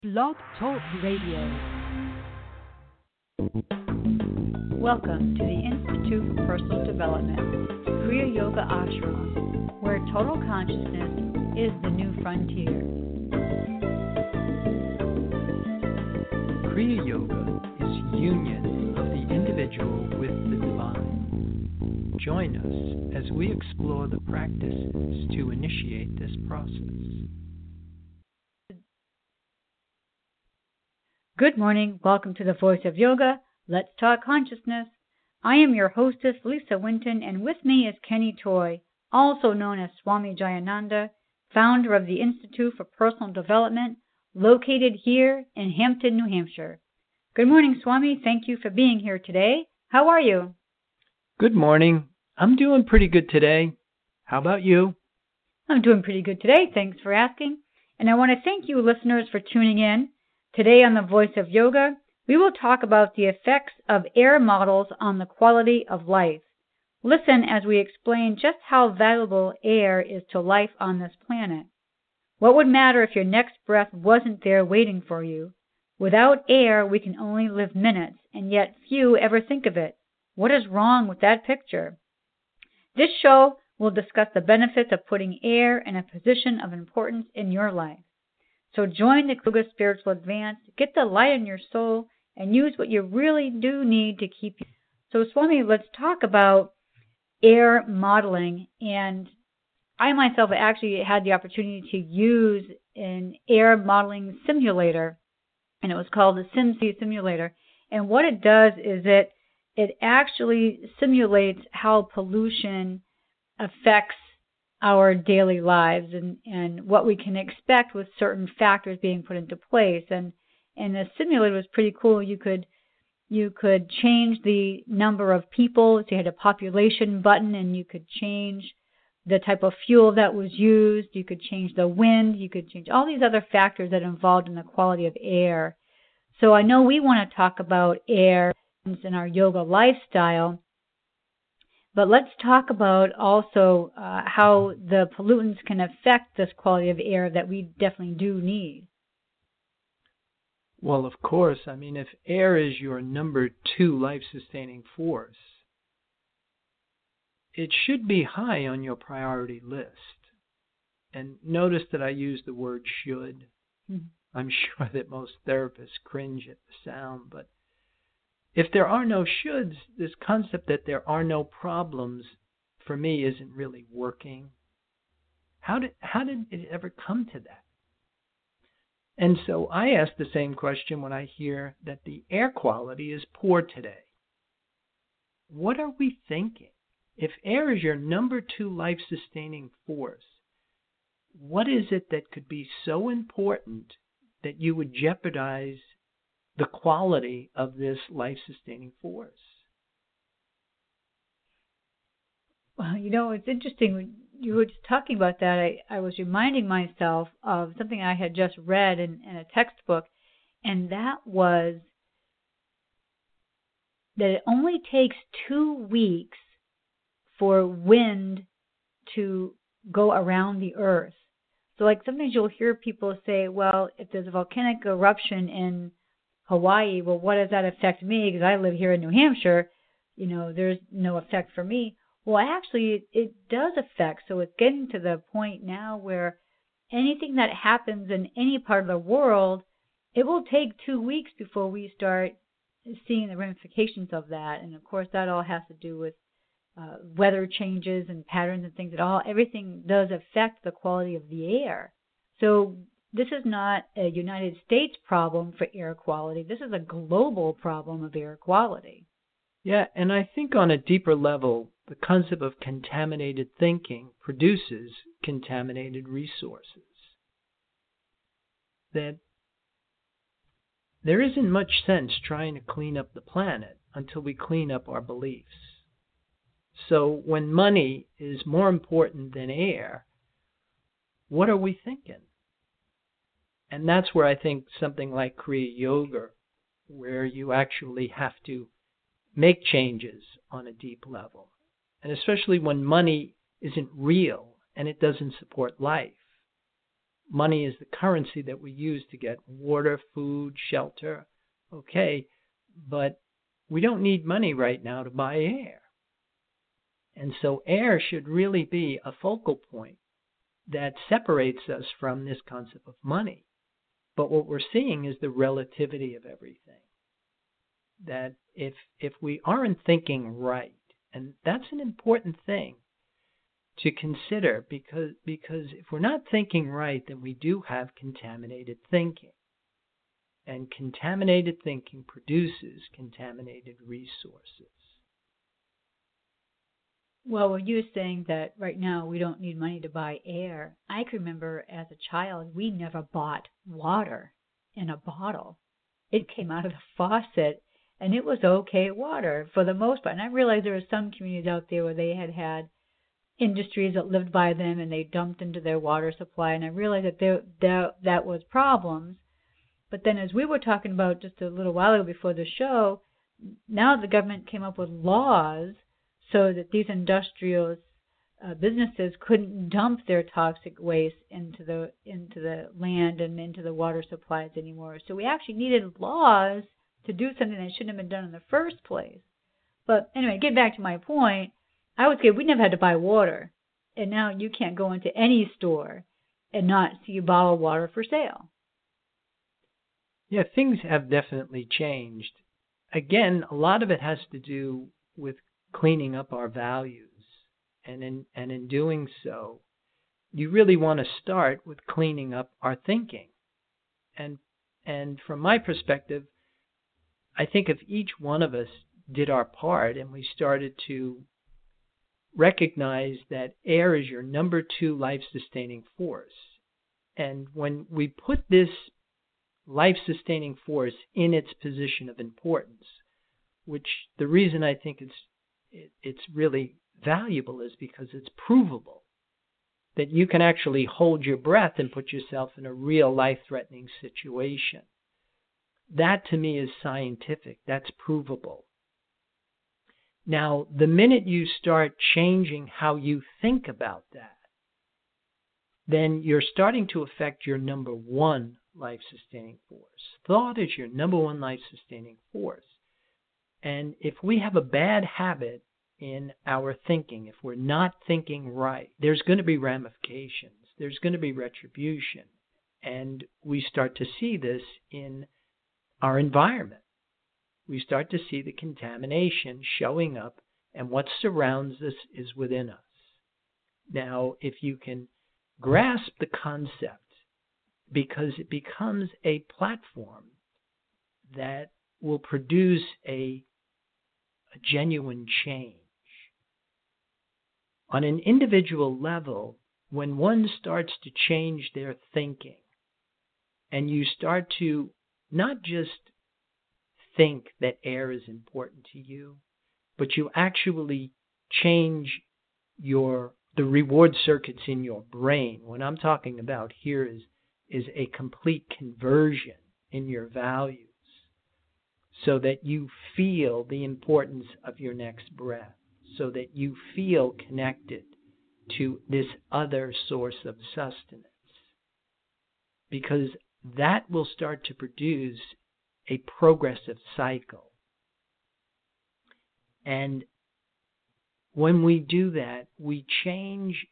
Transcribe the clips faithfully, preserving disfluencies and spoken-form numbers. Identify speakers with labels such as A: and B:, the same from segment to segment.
A: Blog Talk Radio.
B: Welcome to the Institute for Personal Development, Kriya Yoga Ashram, where total consciousness is the new frontier.
C: Kriya Yoga is union of the individual with the divine. Join us as we explore the practices to initiate this process.
B: Good morning. Welcome to the Voice of Yoga. Let's Talk Consciousness. I am your hostess, Lisa Winton, and with me is Kenny Toy, also known as Swami Jayananda, founder of the Institute for Personal Development, located here in Hampton, New Hampshire. Good morning, Swami. Thank you for being here today. How are you?
C: Good morning. I'm doing pretty good today. How about you?
B: I'm doing pretty good today. Thanks for asking. And I want to thank you, listeners, for tuning in. Today on The Voice of Yoga, we will talk about the effects of air models on the quality of life. Listen as we explain just how valuable air is to life on this planet. What would matter if your next breath wasn't there waiting for you? Without air, we can only live minutes, and yet few ever think of it. What is wrong with that picture? This show will discuss the benefits of putting air in a position of importance in your life. So join the Yoga Spiritual Advance, get the light in your soul, and use what you really do need to keep you. So Swami, let's talk about air modeling. And I myself actually had the opportunity to use an air modeling simulator, and it was called the SimC simulator. And what it does is it it actually simulates how pollution affects our daily lives and, and what we can expect with certain factors being put into place. And and the simulator was pretty cool. You could you could change the number of people. So you had a population button, and you could change the type of fuel that was used. You could change the wind. You could change all these other factors that are involved in the quality of air. So I know we want to talk about air in our yoga lifestyle. But let's talk about also uh, how the pollutants can affect this quality of air that we definitely do need.
C: Well, of course. I mean, if air is your number two life-sustaining force, it should be high on your priority list. And notice that I use the word should. Mm-hmm. I'm sure that most therapists cringe at the sound, but if there are no shoulds, this concept that there are no problems, for me, isn't really working. How did how did it ever come to that? And so I ask the same question when I hear that the air quality is poor today. What are we thinking? If air is your number two life-sustaining force, what is it that could be so important that you would jeopardize the quality of this life-sustaining force?
B: Well, you know, it's interesting. When you were just talking about that, I, I was reminding myself of something I had just read in, in a textbook, and that was that it only takes two weeks for wind to go around the earth. So, like, sometimes you'll hear people say, well, if there's a volcanic eruption in Hawaii, well, what does that affect me? Because I live here in New Hampshire, you know, there's no effect for me. Well, actually, it, it does affect. So it's getting to the point now where anything that happens in any part of the world, it will take two weeks before we start seeing the ramifications of that. And of course, that all has to do with uh, weather changes and patterns and things. It all, everything does affect the quality of the air. So this is not a United States problem for air quality. This is a global problem of air quality.
C: Yeah, and I think on a deeper level, the concept of contaminated thinking produces contaminated resources. That there isn't much sense trying to clean up the planet until we clean up our beliefs. So when money is more important than air, what are we thinking? And that's where I think something like Kriya Yoga, where you actually have to make changes on a deep level, and especially when money isn't real and it doesn't support life. money is the currency that we use to get water, food, shelter. Okay, but we don't need money right now to buy air. And so air should really be a focal point that separates us from this concept of money. But what we're seeing is the relativity of everything. That if if we aren't thinking right, and that's an important thing to consider, because because if we're not thinking right, then we do have contaminated thinking. And contaminated thinking produces contaminated resources.
B: Well, when you were saying that right now we don't need money to buy air, I can remember as a child we never bought water in a bottle. It came out of the faucet, and it was okay water for the most part. And I realized there were some communities out there where they had had industries that lived by them and they dumped into their water supply, and I realized that there, there, that was problems. But then as we were talking about just a little while ago before the show, now the government came up with laws so that these industrial uh, businesses couldn't dump their toxic waste into the into the land and into the water supplies anymore. So we actually needed laws to do something that shouldn't have been done in the first place. But anyway, get back to my point. I would say we never had to buy water, and now you can't go into any store and not see a bottle of water for sale.
C: Yeah, things have definitely changed. Again, a lot of it has to do with cleaning up our values. And in, and in doing so, you really want to start with cleaning up our thinking. And and from my perspective, I think if each one of us did our part and we started to recognize that air is your number two life-sustaining force, and when we put this life-sustaining force in its position of importance, which the reason I think it's it, it's really valuable is because it's provable that you can actually hold your breath and put yourself in a real life-threatening situation. That to me is scientific. That's provable. Now, the minute you start changing how you think about that, then you're starting to affect your number one life-sustaining force. Thought is your number one life-sustaining force. And if we have a bad habit in our thinking, if we're not thinking right, there's going to be ramifications. There's going to be retribution. And we start to see this in our environment. We start to see the contamination showing up, and what surrounds us is within us. Now, if you can grasp the concept, because it becomes a platform that will produce a, a genuine change. On an individual level, when one starts to change their thinking, and you start to not just think that air is important to you, but you actually change your the reward circuits in your brain. What I'm talking about here is is a complete conversion in your values so that you feel the importance of your next breath, so that you feel connected to this other source of sustenance. Because that will start to produce a progressive cycle. And when we do that, we change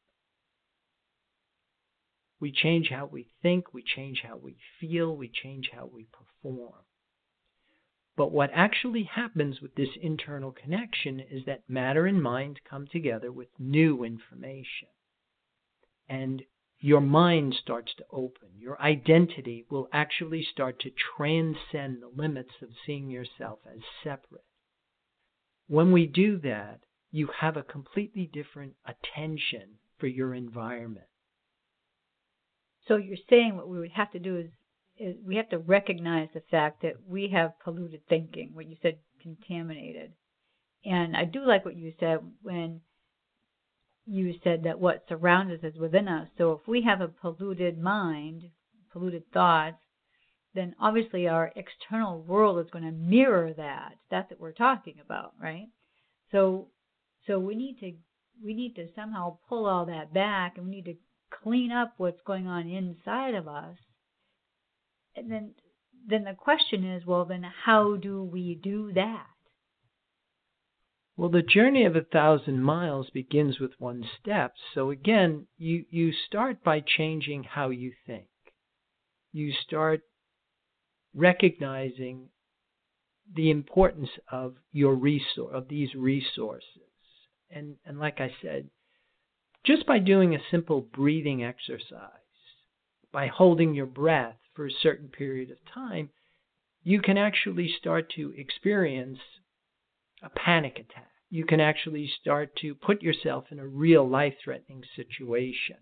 C: we change how we think, we change how we feel, we change how we perform. But what actually happens with this internal connection is that matter and mind come together with new information. And your mind starts to open. Your identity will actually start to transcend the limits of seeing yourself as separate. When we do that, you have a completely different attention for your environment.
B: So you're saying what we would have to do is, is we have to recognize the fact that we have polluted thinking, what you said, contaminated. And I do like what you said when you said that what surrounds us is within us. So if we have a polluted mind, polluted thoughts, then obviously our external world is going to mirror that. That's what we're talking about, right? So so we need to we need to somehow pull all that back, and we need to clean up what's going on inside of us. And then, then the question is, well, then how do we do that?
C: Well, the journey of a thousand miles begins with one step. So again, you, you start by changing how you think. You start recognizing the importance of your resource, of these resources. And, and like I said, just by doing a simple breathing exercise, by holding your breath for a certain period of time, you can actually start to experience a panic attack. You can actually start to put yourself in a real life-threatening situation.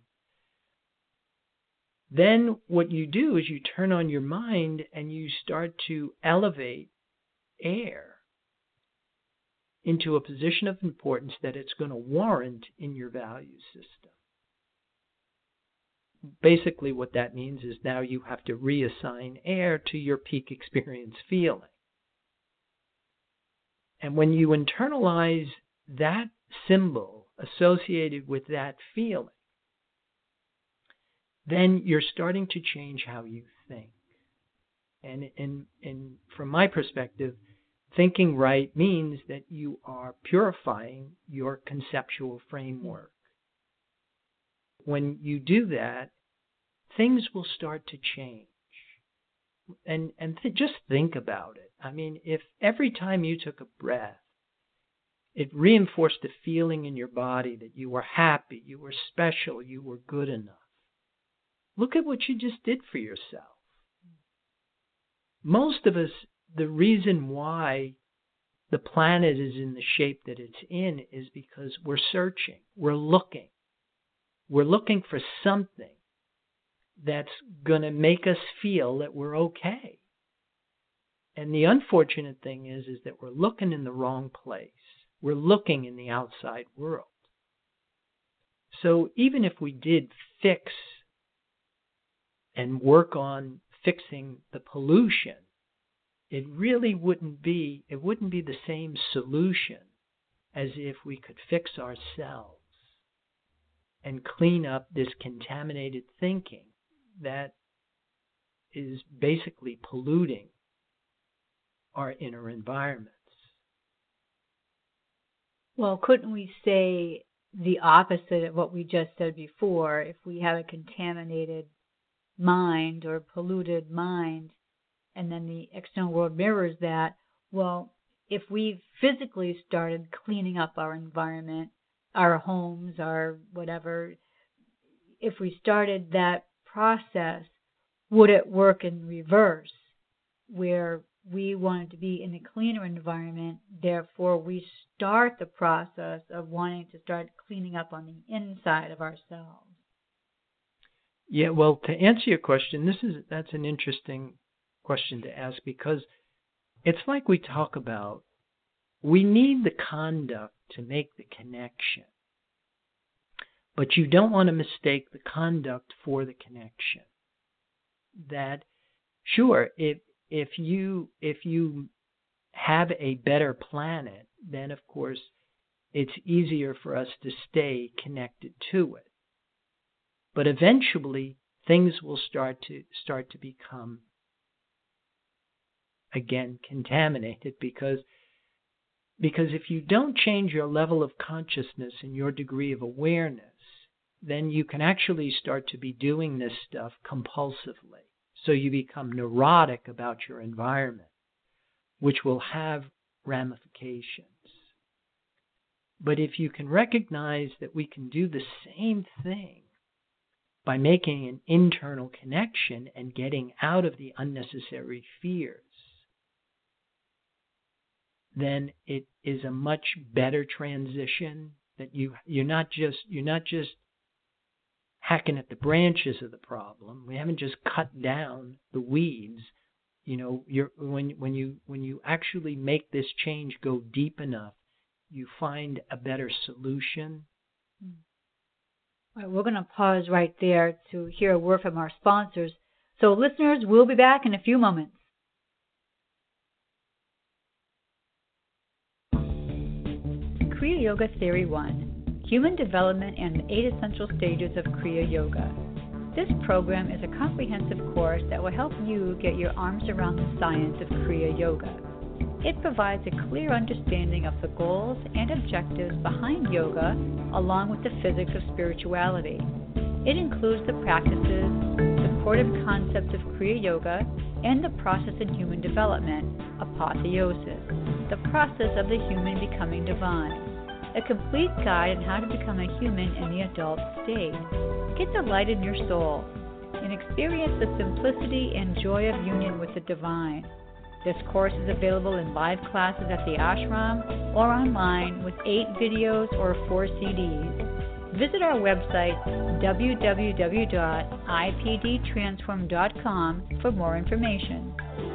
C: Then what you do is you turn on your mind and you start to elevate air into a position of importance that it's going to warrant in your value system. Basically what that means is now you have to reassign air to your peak experience feeling. And when you internalize that symbol associated with that feeling, then you're starting to change how you think. And, and, and from my perspective, thinking right means that you are purifying your conceptual framework. When you do that, things will start to change. And, and th- just think about it. I mean, if every time you took a breath, it reinforced the feeling in your body that you were happy, you were special, you were good enough. Look at what you just did for yourself. Most of us, the reason why the planet is in the shape that it's in is because we're searching, we're looking. We're looking for something that's going to make us feel that we're okay. And the unfortunate thing is, is that we're looking in the wrong place. We're looking in the outside world. So even if we did fix and work on fixing the pollution, it really wouldn't be, it wouldn't be the same solution as if we could fix ourselves and clean up this contaminated thinking that is basically polluting our inner environments.
B: Well, couldn't we say the opposite of what we just said before? If we have a contaminated mind or polluted mind, and then the external world mirrors that, well, if we physically started cleaning up our environment, our homes, our whatever, if we started that process, would it work in reverse, where we wanted to be in a cleaner environment, therefore we start the process of wanting to start cleaning up on the inside of ourselves?
C: Yeah, well, to answer your question, this is that's an interesting question to ask, because it's like we talk about, we need the conduct to make the connection. But you don't want to mistake the conduct for the connection. That, sure, if if you if you have a better planet, then of course it's easier for us to stay connected to it. But eventually things will start to start to become again contaminated, because because if you don't change your level of consciousness and your degree of awareness, then you can actually start to be doing this stuff compulsively. So you become neurotic about your environment, which will have ramifications. But if you can recognize that we can do the same thing by making an internal connection and getting out of the unnecessary fears, then it is a much better transition. That you you're not just you're not just hacking at the branches of the problem. We haven't just cut down the weeds. You know, you're when when you when you actually make this change go deep enough, you find a better solution.
B: All right, we're going to pause right there to hear a word from our sponsors. So listeners, we'll be back in a few moments. Kriya Yoga Theory one. Human Development and the Eight Essential Stages of Kriya Yoga. This program is a comprehensive course that will help you get your arms around the science of Kriya Yoga. It provides a clear understanding of the goals and objectives behind yoga, along with the physics of spirituality. It includes the practices, supportive concepts of Kriya Yoga, and the process in human development, apotheosis, the process of the human becoming divine. A complete guide on how to become a human in the adult state. Get the light in your soul and experience the simplicity and joy of union with the divine. This course is available in live classes at the ashram or online with eight videos or four C Ds. Visit our website, w w w dot i p d transform dot com, for more information.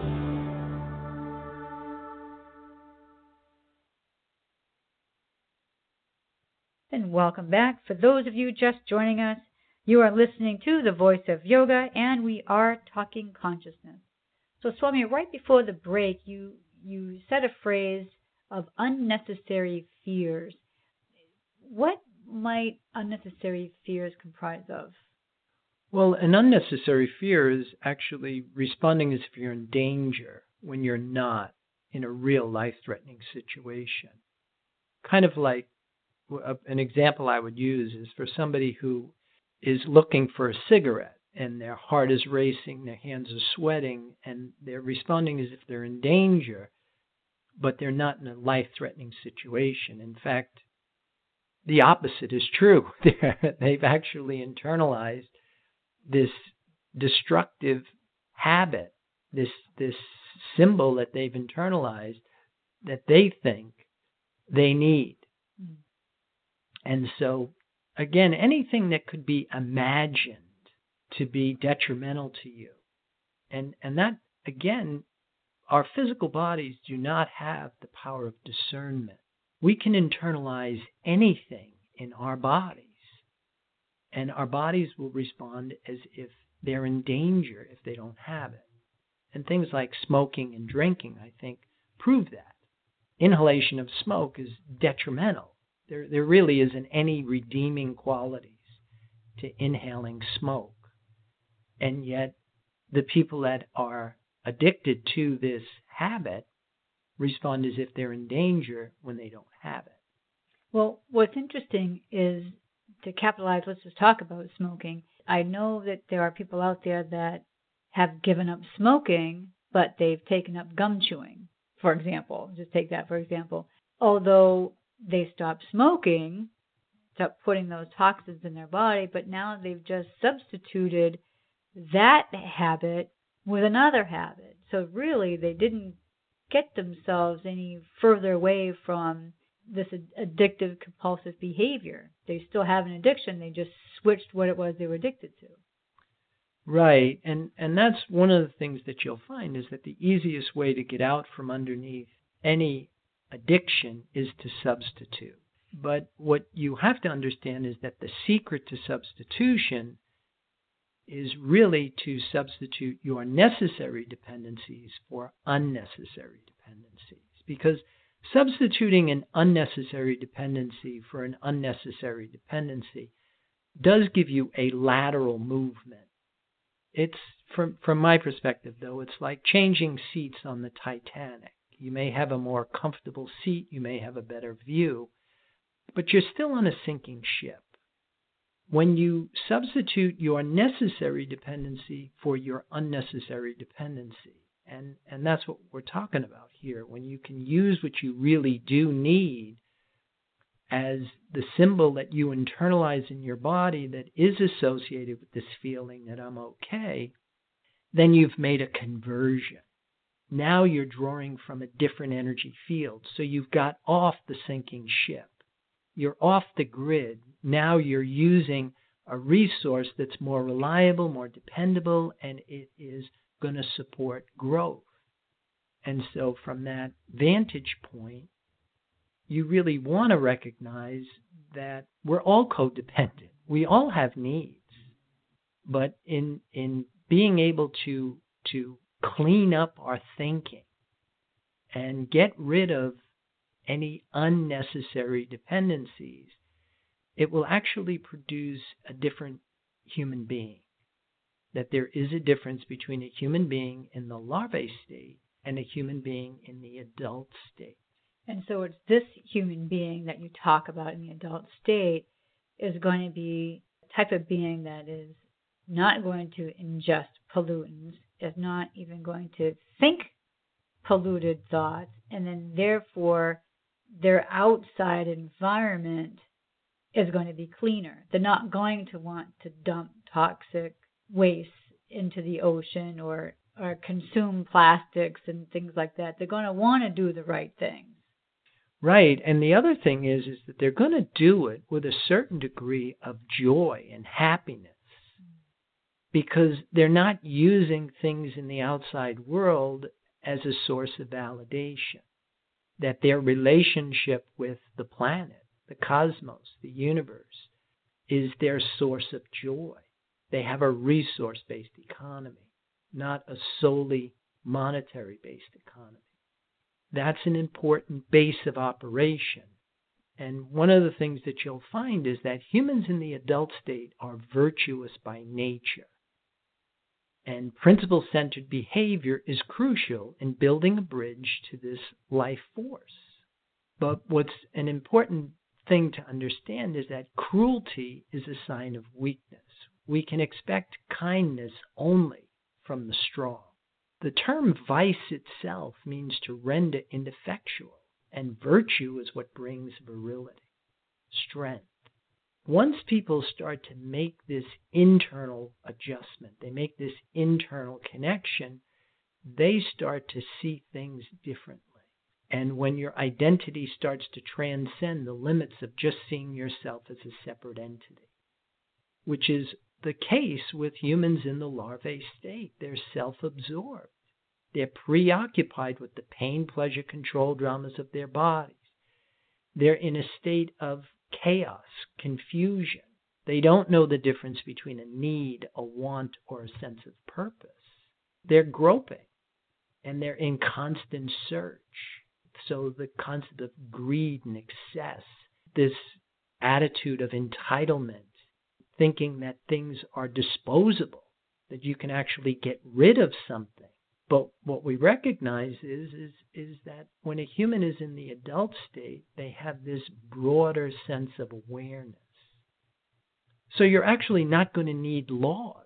B: And welcome back. For those of you just joining us, you are listening to The Voice of Yoga, and we are talking consciousness. So, Swami, right before the break, you you said a phrase of unnecessary fears. What might unnecessary fears comprise of?
C: Well, an unnecessary fear is actually responding as if you're in danger when you're not in a real life-threatening situation. Kind of like an example I would use is for somebody who is looking for a cigarette, and their heart is racing, their hands are sweating, and they're responding as if they're in danger, but they're not in a life-threatening situation. In fact, the opposite is true. They've actually internalized this destructive habit, this this symbol that they've internalized that they think they need. Mm. And so, again, anything that could be imagined to be detrimental to you. And and that, again, our physical bodies do not have the power of discernment. We can internalize anything in our bodies, and our bodies will respond as if they're in danger if they don't have it. And things like smoking and drinking, I think, prove that. Inhalation of smoke is detrimental. There, there really isn't any redeeming qualities to inhaling smoke. And yet, the people that are addicted to this habit respond as if they're in danger when they don't have it.
B: Well, what's interesting is, to capitalize, let's just talk about smoking. I know that there are people out there that have given up smoking, but they've taken up gum chewing, for example. Just take that for example. Although they stopped smoking, stopped putting those toxins in their body, but now they've just substituted that habit with another habit. So really, they didn't get themselves any further away from this addictive, compulsive behavior. They still have an addiction. They just switched what it was they were addicted to.
C: Right. And, and that's one of the things that you'll find is that the easiest way to get out from underneath any addiction is to substitute. But what you have to understand is that the secret to substitution is really to substitute your necessary dependencies for unnecessary dependencies. Because substituting an unnecessary dependency for an unnecessary dependency does give you a lateral movement. It's, from, from my perspective, though, it's like changing seats on the Titanic. You may have a more comfortable seat, you may have a better view, but you're still on a sinking ship. When you substitute your necessary dependency for your unnecessary dependency, and, and that's what we're talking about here, when you can use what you really do need as the symbol that you internalize in your body that is associated with this feeling that I'm okay, then you've made a conversion. Now you're drawing from a different energy field. So you've got off the sinking ship. You're off the grid. Now you're using a resource that's more reliable, more dependable, and it is going to support growth. And so from that vantage point, you really want to recognize that we're all codependent. We all have needs. But in in being able to to clean up our thinking and get rid of any unnecessary dependencies, it will actually produce a different human being. That there is a difference between a human being in the larvae state and a human being in the adult state.
B: And so it's this human being that you talk about in the adult state is going to be a type of being that is not going to ingest pollutants, is not even going to think polluted thoughts, and then therefore their outside environment is going to be cleaner. They're not going to want to dump toxic waste into the ocean or, or consume plastics and things like that. They're going to want to do the right things.
C: Right, and the other thing is, is that they're going to do it with a certain degree of joy and happiness because they're not using things in the outside world as a source of validation, that their relationship with the planet, the cosmos, the universe, is their source of joy. They have a resource-based economy, not a solely monetary-based economy. That's an important base of operation. And one of the things that you'll find is that humans in the adult state are virtuous by nature. And principle-centered behavior is crucial in building a bridge to this life force. But what's an important thing to understand is that cruelty is a sign of weakness. We can expect kindness only from the strong. The term vice itself means to render ineffectual, and virtue is what brings virility, strength. Once people start to make this internal adjustment, they make this internal connection, they start to see things differently. And when your identity starts to transcend the limits of just seeing yourself as a separate entity, which is the case with humans in the larvae state. They're self-absorbed. They're preoccupied with the pain, pleasure, control dramas of their bodies. They're in a state of chaos, confusion. They don't know the difference between a need, a want, or a sense of purpose. They're groping, and they're in constant search. So the concept of greed and excess, this attitude of entitlement, thinking that things are disposable, that you can actually get rid of something. But what we recognize is, is, is that when a human is in the adult state, they have this broader sense of awareness. So you're actually not going to need laws.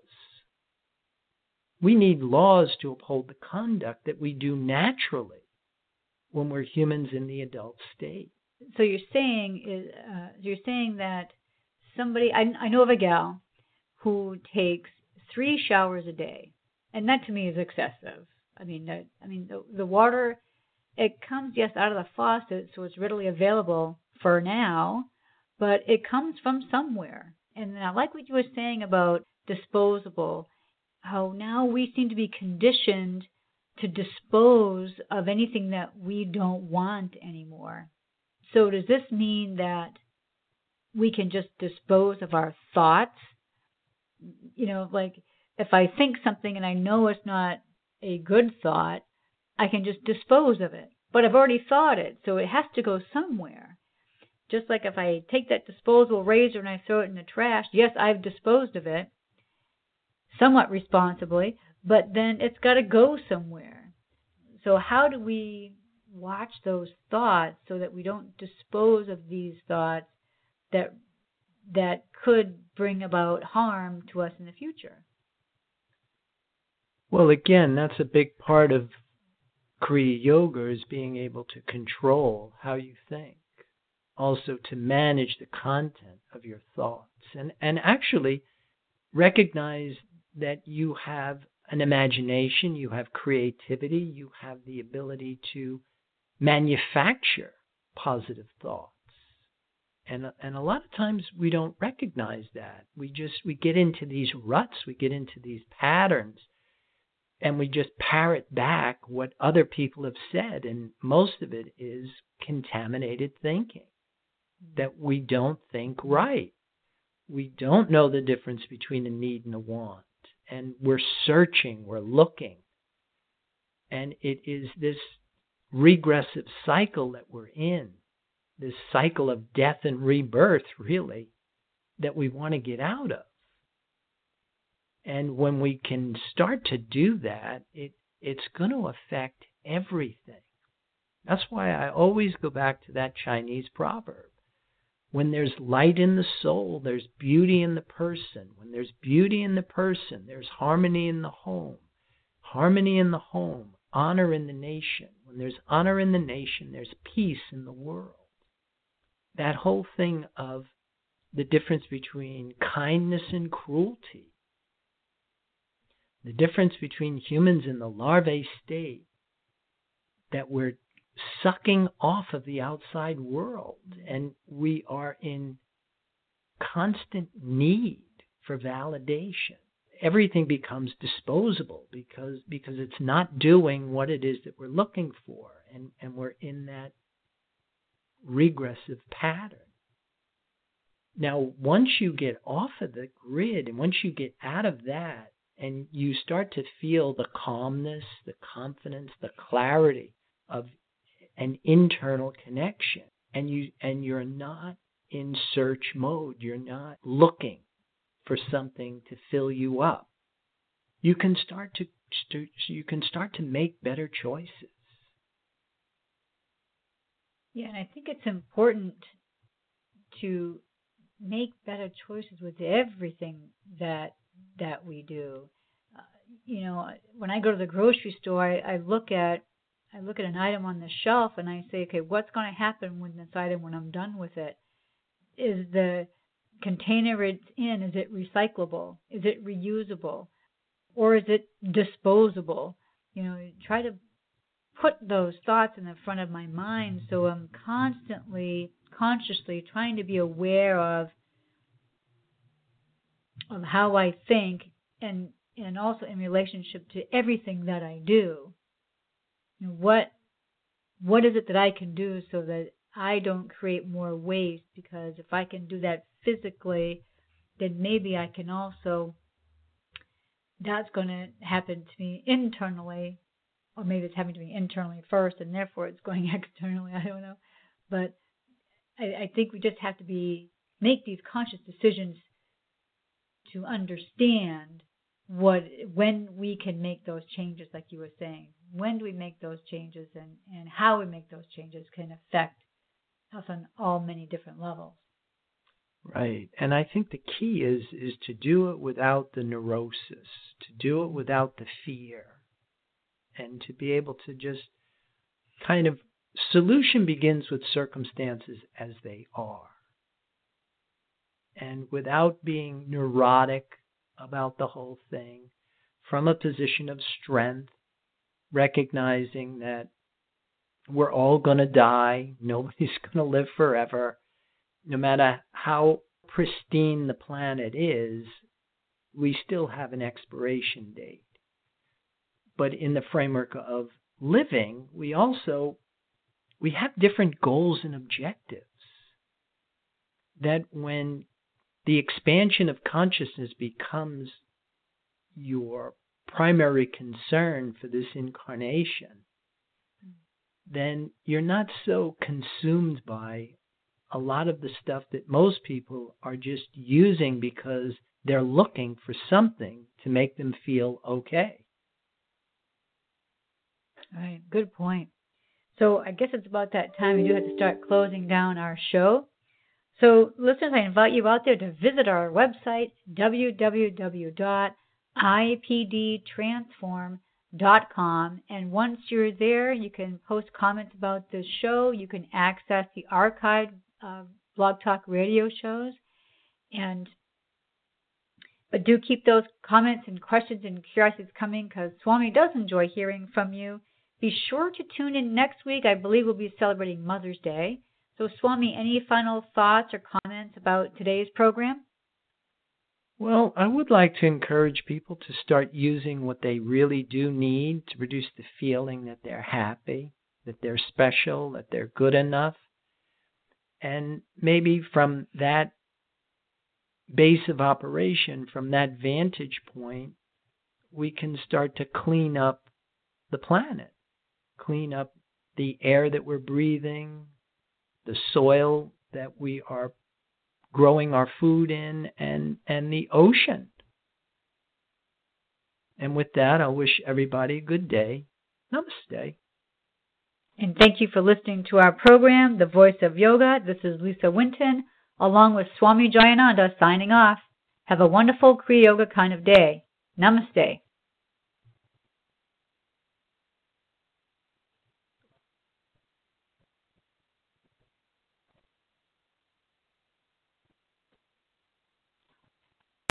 C: We need laws to uphold the conduct that we do naturally when we're humans in the adult state.
B: So you're saying is uh, you're saying that somebody I, I know of a gal who takes three showers a day, and that to me is excessive. I mean, the, I mean the the water, it comes yes out of the faucet, so it's readily available for now, but it comes from somewhere. And I like what you were saying about disposable. How now we seem to be conditioned to dispose of anything that we don't want anymore. So does this mean that we can just dispose of our thoughts? You know, like if I think something and I know it's not a good thought, I can just dispose of it. But I've already thought it, so it has to go somewhere. Just like if I take that disposable razor and I throw it in the trash, yes, I've disposed of it somewhat responsibly, but then it's got to go somewhere. So how do we watch those thoughts so that we don't dispose of these thoughts that that could bring about harm to us in the future?
C: Well, again, that's a big part of Kriya Yoga, is being able to control how you think. Also to manage the content of your thoughts. And, and actually recognize that you have an imagination, you have creativity, you have the ability to manufacture positive thoughts. And, and a lot of times we don't recognize that. We just, we get into these ruts, we get into these patterns, and we just parrot back what other people have said. And most of it is contaminated thinking, that we don't think right. We don't know the difference between a need and a want. And we're searching, we're looking. And it is this regressive cycle that we're in, this cycle of death and rebirth, really, that we want to get out of. And when we can start to do that, it it's going to affect everything. That's why I always go back to that Chinese proverb. When there's light in the soul, there's beauty in the person. When there's beauty in the person, there's harmony in the home. Harmony in the home, honor in the nation. When there's honor in the nation, there's peace in the world. That whole thing of the difference between kindness and cruelty, the difference between humans in the larvae state, that we're sucking off of the outside world, and we are in constant need for validation. Everything becomes disposable because because it's not doing what it is that we're looking for, and, and we're in that regressive pattern. Now, once you get off of the grid, and once you get out of that, and you start to feel the calmness, the confidence, the clarity of an internal connection, and you and you're not in search mode, you're not looking for something to fill you up, you can start to you can start to make better choices.
B: Yeah, and I think it's important to make better choices with everything that that we do. Uh, you know, when I go to the grocery store, I, I look at I look at an item on the shelf and I say, okay, what's going to happen with this item when I'm done with it? Is the container it's in, is it recyclable? Is it reusable? Or is it disposable? You know, try to put those thoughts in the front of my mind so I'm constantly, consciously trying to be aware of of how I think, and and also in relationship to everything that I do. You know, what what is it that I can do so that I don't create more waste? Because if I can do that physically, then maybe I can also, that's going to happen to me internally, or maybe it's happening to me internally first and therefore it's going externally, I don't know. But I, I think we just have to be make these conscious decisions to understand what when we can make those changes, like you were saying. When do we make those changes, and, and how we make those changes can affect us on all many different levels.
C: Right. And I think the key is is to do it without the neurosis, to do it without the fear, and to be able to just kind of, solution begins with circumstances as they are. And without being neurotic about the whole thing, from a position of strength, recognizing that we're all going to die, nobody's going to live forever. No matter how pristine the planet is, we still have an expiration date. But in the framework of living, we also, we have different goals and objectives. That when the expansion of consciousness becomes your primary concern for this incarnation, then you're not so consumed by a lot of the stuff that most people are just using because they're looking for something to make them feel okay.
B: All right, good point. So I guess it's about that time we do have to start closing down our show. So listeners, I invite you out there to visit our website, w w w dot i p d transform dot com. And once you're there, you can post comments about the show. You can access the archived uh, Blog Talk radio shows. And but do keep those comments and questions and curiosities coming, because Swami does enjoy hearing from you. Be sure to tune in next week. I believe we'll be celebrating Mother's Day. So, Swami, any final thoughts or comments about today's program?
C: Well, I would like to encourage people to start using what they really do need to produce the feeling that they're happy, that they're special, that they're good enough. And maybe from that base of operation, from that vantage point, we can start to clean up the planet, clean up the air that we're breathing, the soil that we are growing our food in, and, and the ocean. And with that, I wish everybody a good day. Namaste.
B: And thank you for listening to our program, The Voice of Yoga. This is Lisa Winton, along with Swami Jayananda, signing off. Have a wonderful Kriya Yoga kind of day. Namaste.